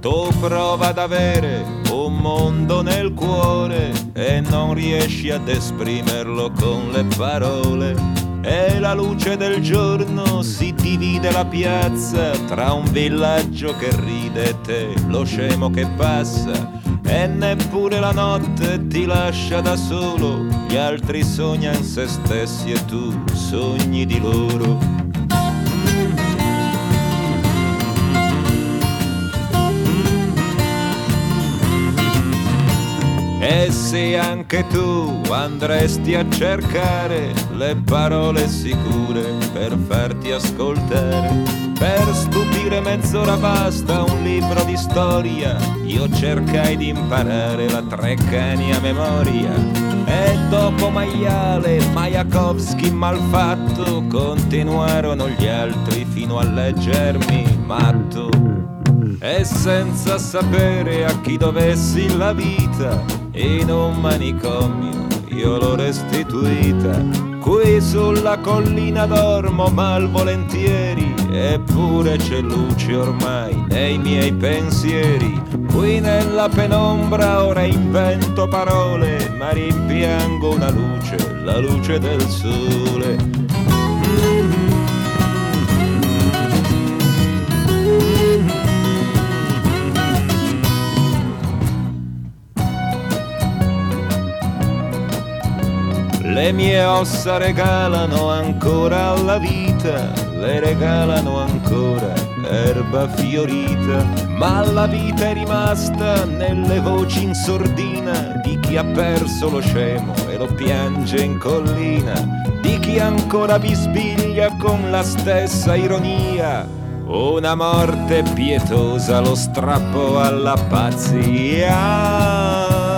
Tu prova ad avere un mondo nel cuore e non riesci ad esprimerlo con le parole. E la luce del giorno si divide la piazza tra un villaggio che ride e te, lo scemo che passa. E neppure la notte ti lascia da solo, gli altri sognano se stessi e tu sogni di loro. E se anche tu andresti a cercare le parole sicure per farti ascoltare, per stupire mezz'ora basta un libro di storia. Io cercai di imparare la Treccani a memoria. E dopo Maiale, Majakovskij, Malfatto, continuarono gli altri fino a leggermi matto. E senza sapere a chi dovessi la vita, in un manicomio io l'ho restituita. Qui sulla collina dormo malvolentieri, eppure c'è luce ormai nei miei pensieri. Qui nella penombra ora invento parole, ma rimpiango una luce, la luce del sole. Le mie ossa regalano ancora alla vita, le regalano ancora erba fiorita, ma la vita è rimasta nelle voci in sordina di chi ha perso lo scemo e lo piange in collina, di chi ancora bisbiglia con la stessa ironia. Una morte pietosa, lo strappo alla pazzia.